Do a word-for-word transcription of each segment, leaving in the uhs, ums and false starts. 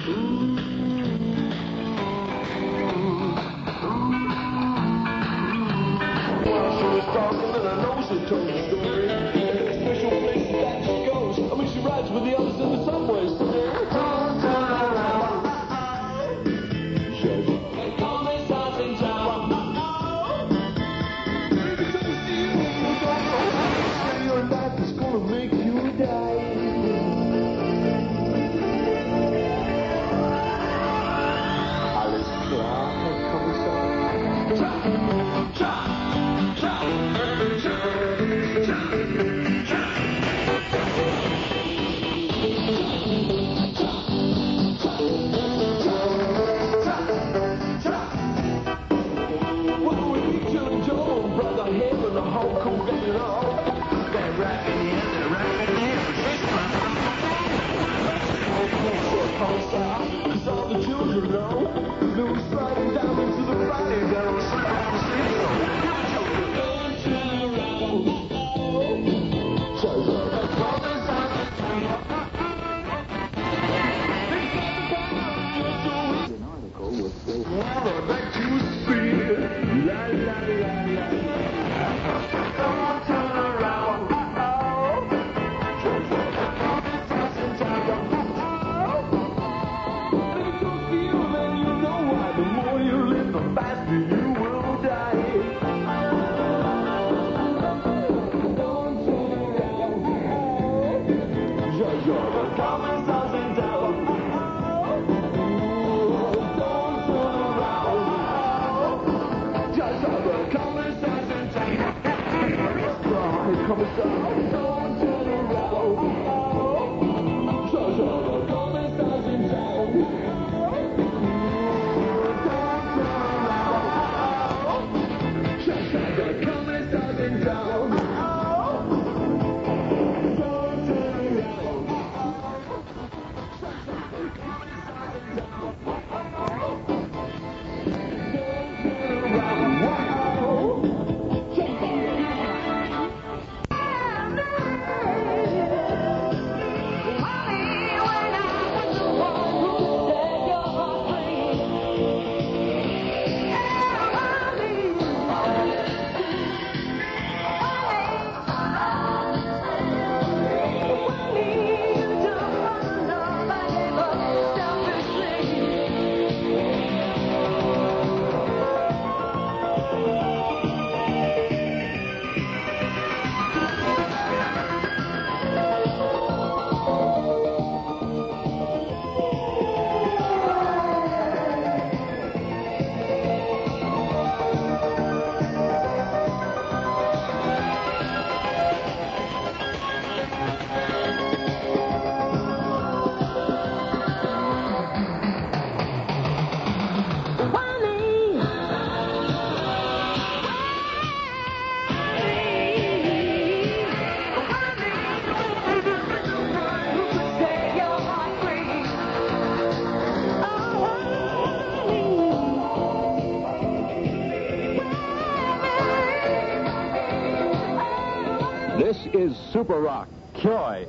This is Super Rock, Koi,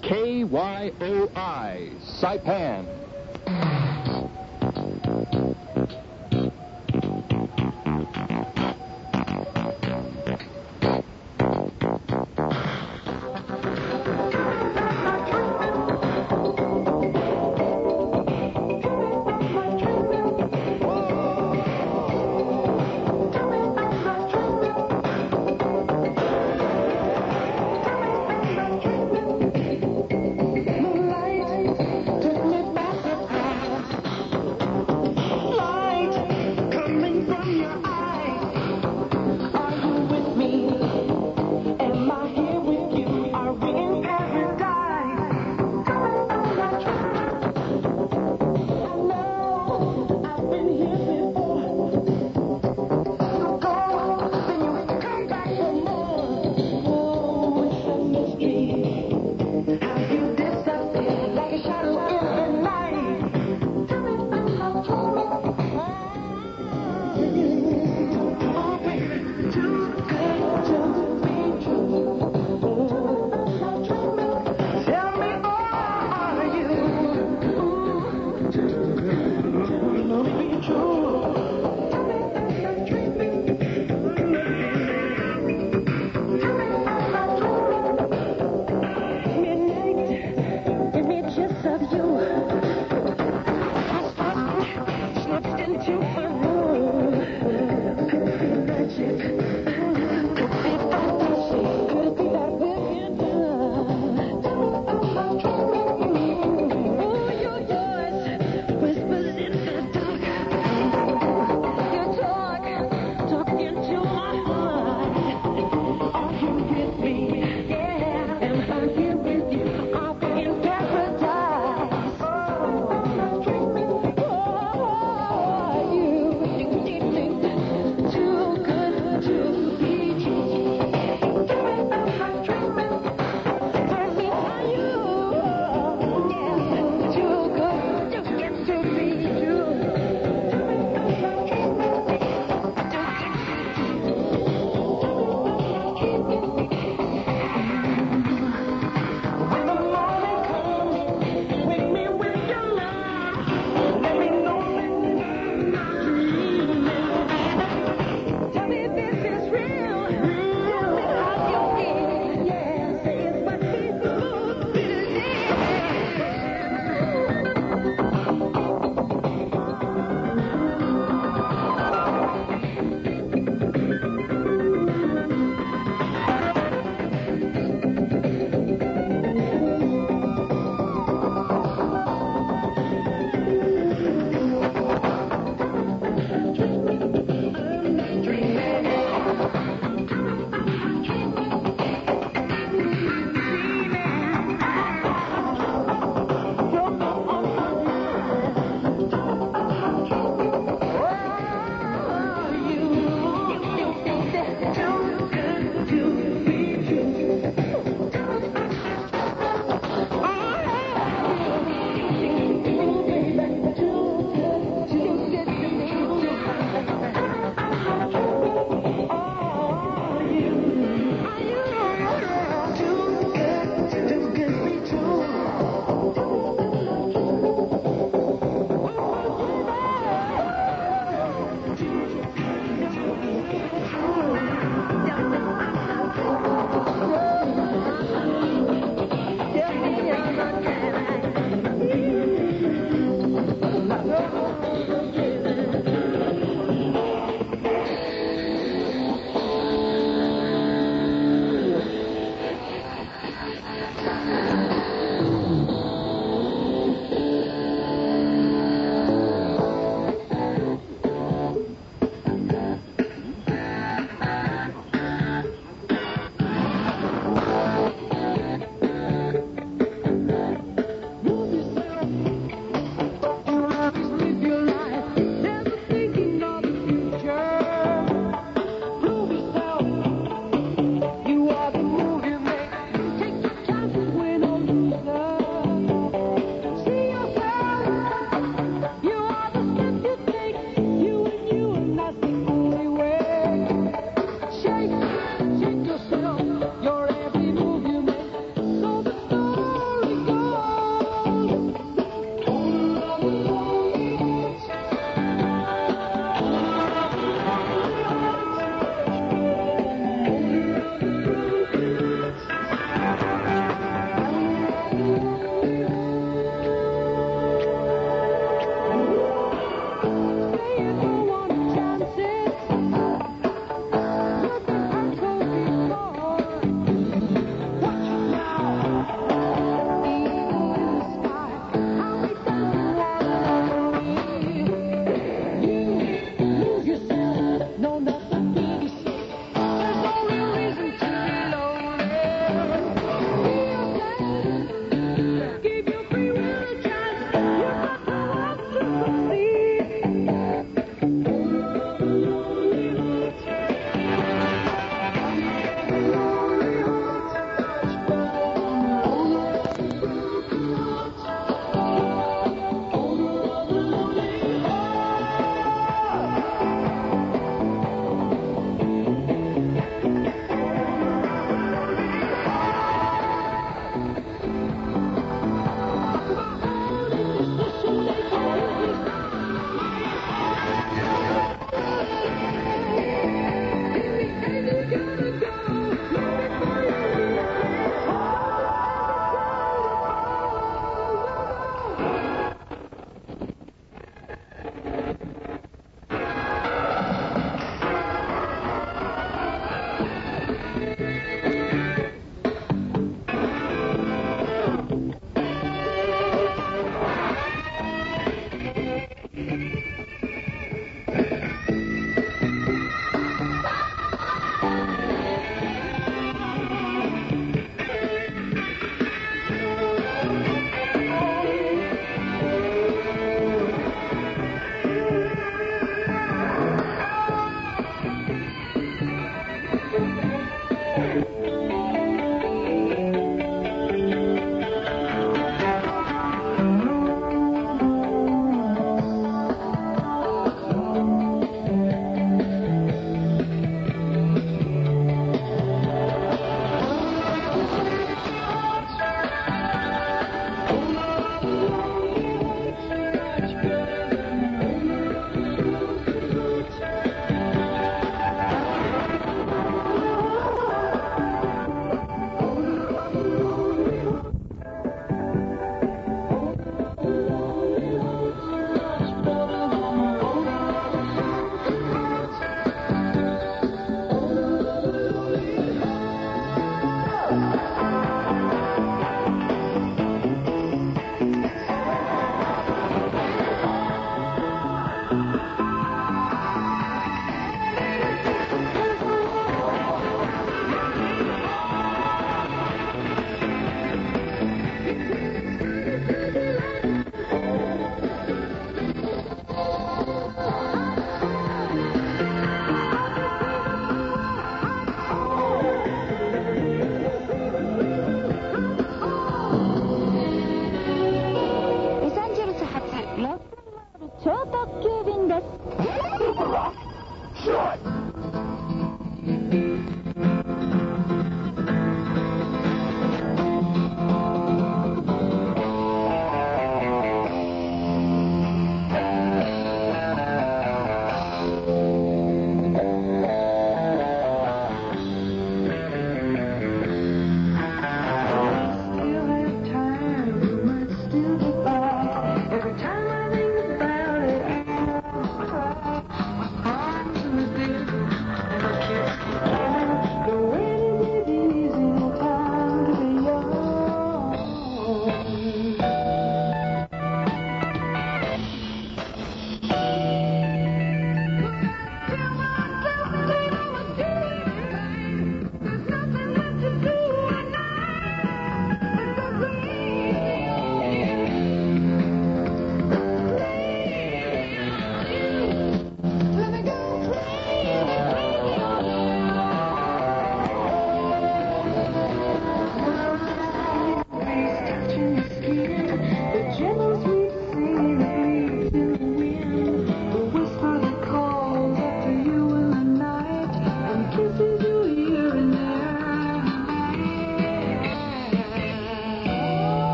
K Y O I, Saipan.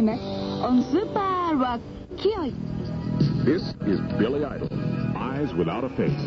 entertainment on Super Rock Kyoy. This is Billy Idol, Eyes Without a Face.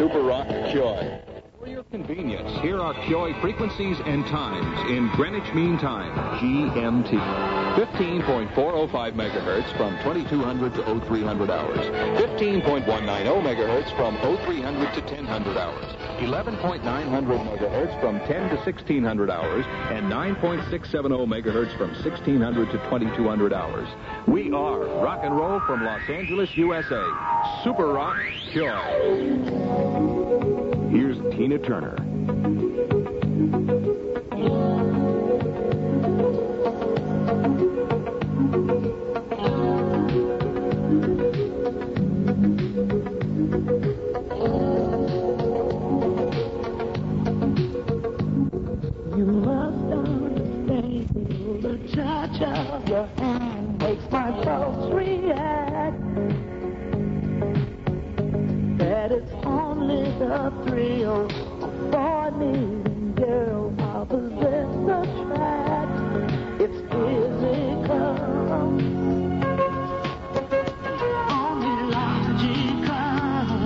Super Rock Kyoy. For your convenience, here are Kyoy frequencies and times in Greenwich Mean Time, G M T. fifteen point four oh five megahertz from twenty-two hundred to oh three hundred hours. fifteen point one nine oh megahertz from oh three hundred to ten hundred hours. eleven point nine hundred megahertz from ten to sixteen hundred hours. And nine point six seven oh megahertz from sixteen hundred to twenty-two hundred hours. We are rock and roll from Los Angeles, U S A. Super Rock Kyoy. Here's Tina Turner. You must understand the touch of your hand makes my pulse react. That it's only the thrill for me, girl, I'll possess the track. It's physical, only logical.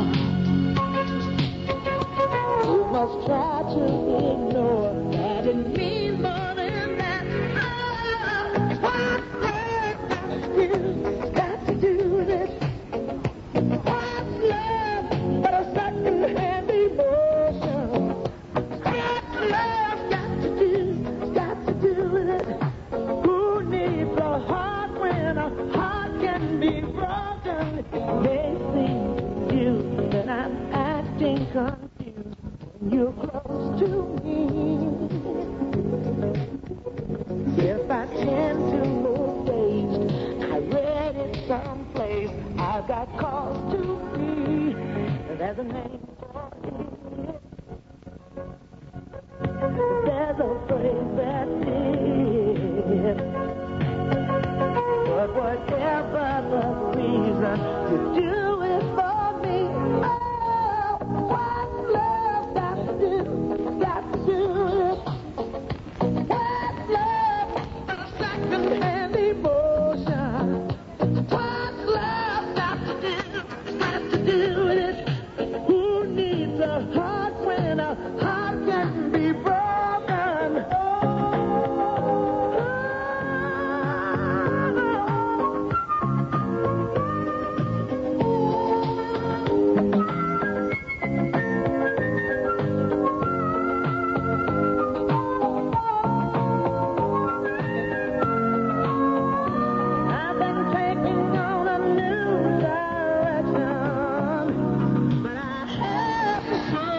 You must try to ignore that it means more than that. Oh, what's that you got to do with it? What's love but a second-hand emotion? What's love got to do, got to do with it? Who needs a heart when a heart can be broken? It may seem to you that I'm acting confused when you're close to me. If I tend to move dazed, I read it someplace. I've got cause to be. There's a name for it. There's a phrase that fits. But whatever the reason, you do it for me. Oh, what's love got to do? Got to do it. What's love but a second-hand emotion? What's love got to do? Got to do with it. Who needs a heart when a heart can be broken? Oh, I've been taking on a new direction, but I have to say,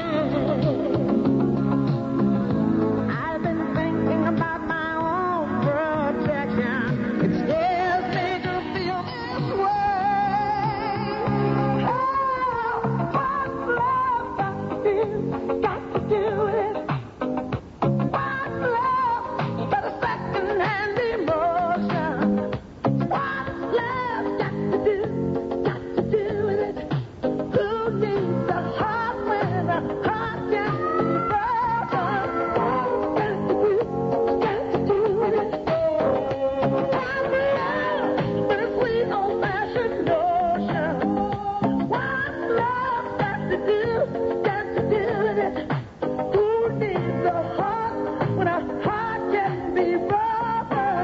I've been thinking about my own protection. It scares me to feel this way. Oh, what's love got to do? Got to do it. What's love but a second-hand emotion? What's love got to do? Got to do with it. Who needs a heart when a heart can be broken? Got to do, got to do with it. What's love but a sweet old-fashioned notion? What's love got to do? Got to do with it. Who needs a heart when a heart can be broken?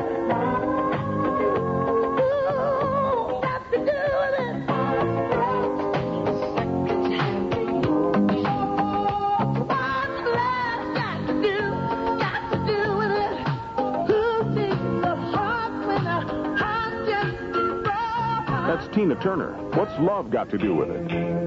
Ooh, got to do with it. What's love got to do? Got to do with it. Who needs a heart when a heart can be broken? That's Tina Turner. What's love got to do with it?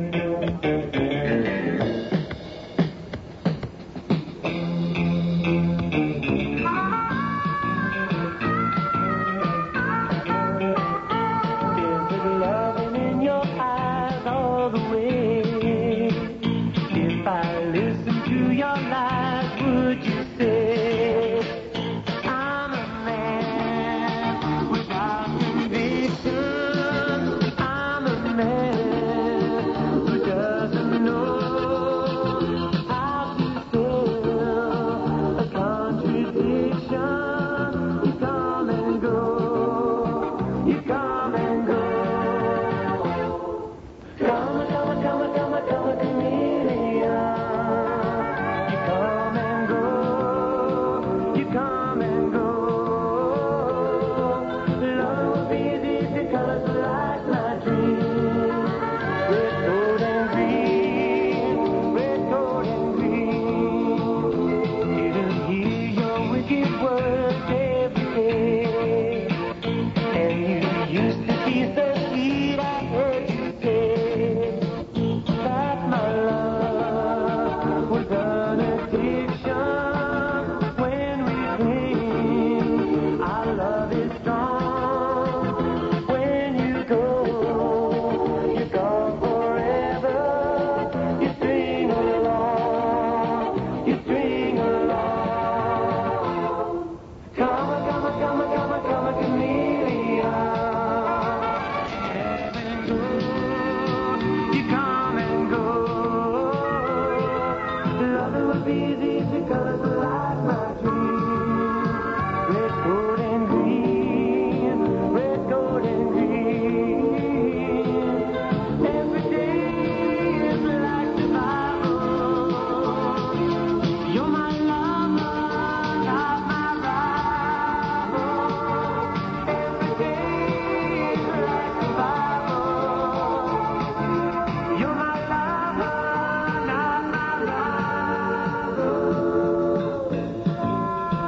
Is it loving in your eyes all the way? If I listen to your lies, would you say I'm a man without conviction? I'm a man who doesn't know how to feel a contradiction. You come and go. You come and go. Come, come, come, come, come, come, come, Nothing will be as easy because I like my dreams. Red, gold, and green. Red, gold, and green. Every day is like survival. You're my lover, not my rival. Every day is like survival. You're my lover, not my rival.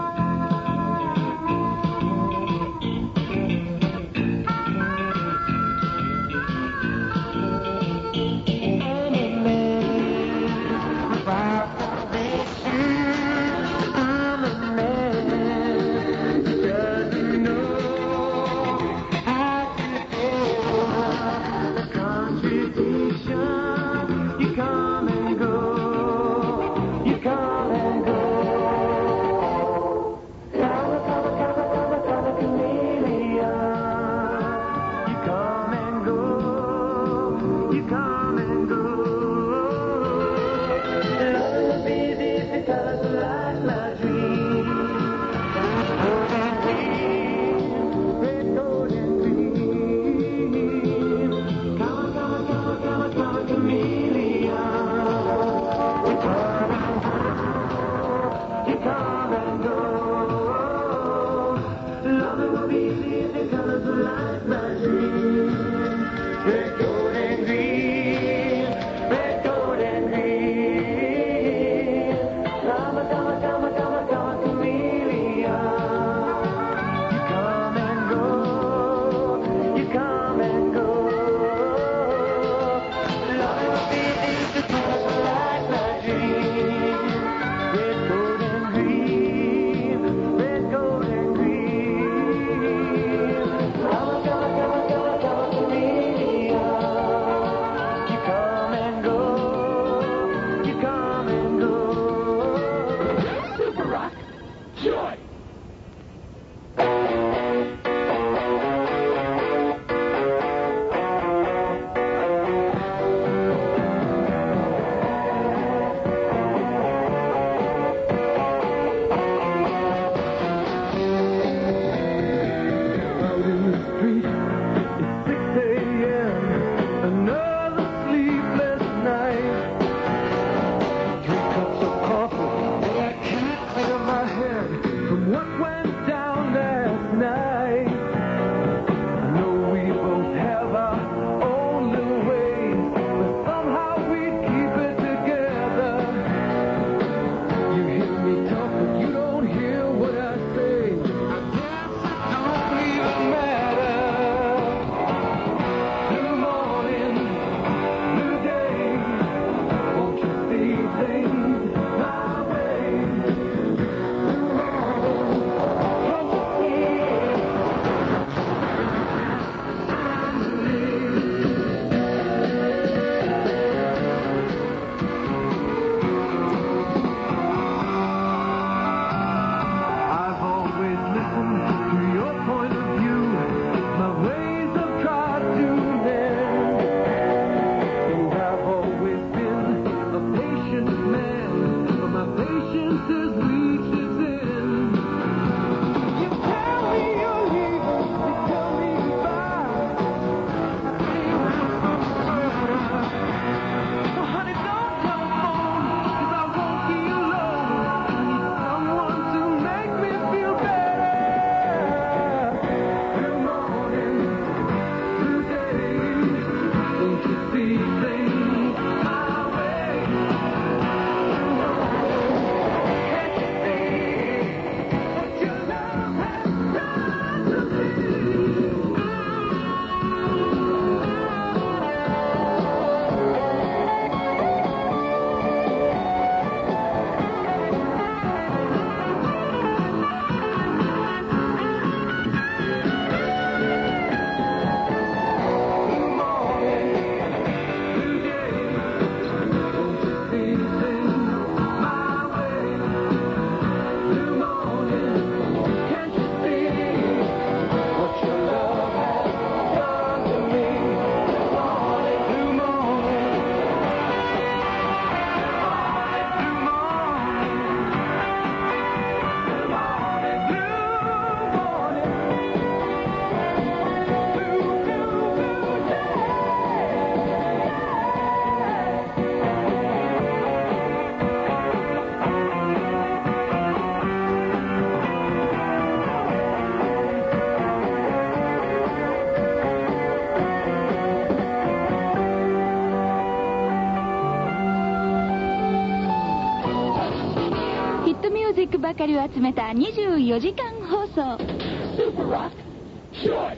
曲ばかりを集めたにじゅうよじかん放送。 Super Rock Joy.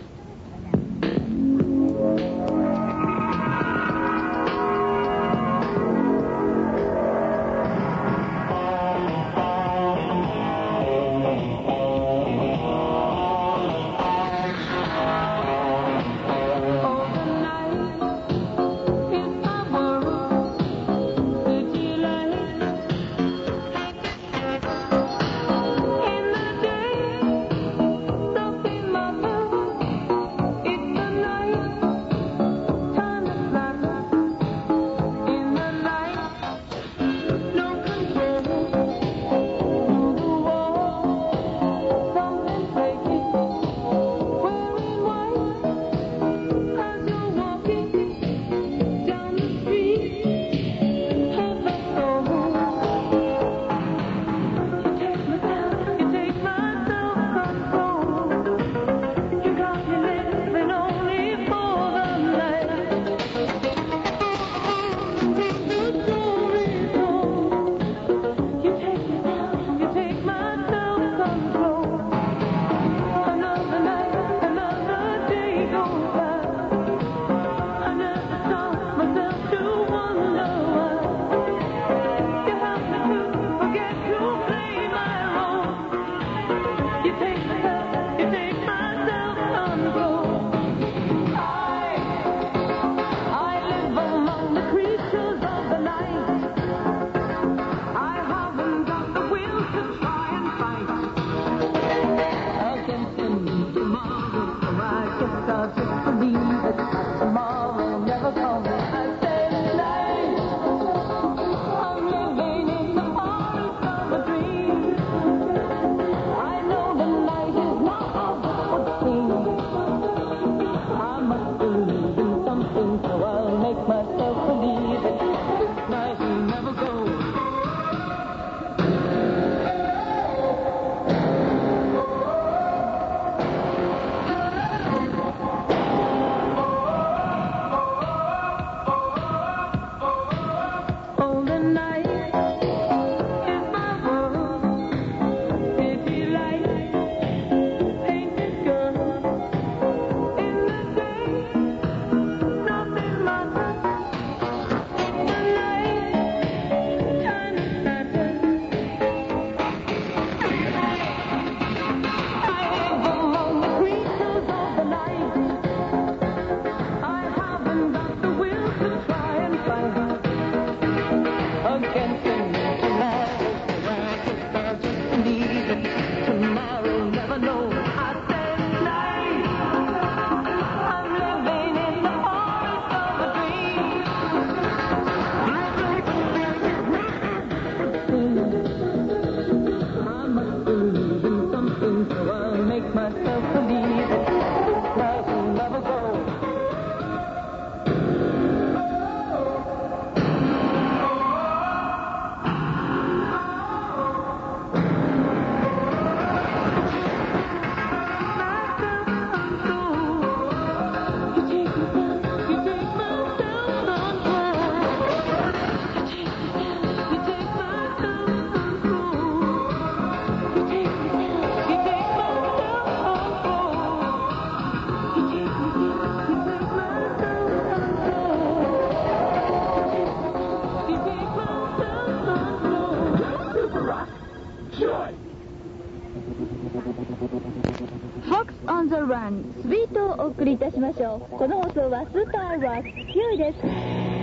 Fox on the Run スイートをお送りいたしましょう。この放送はスーパーロックキューです。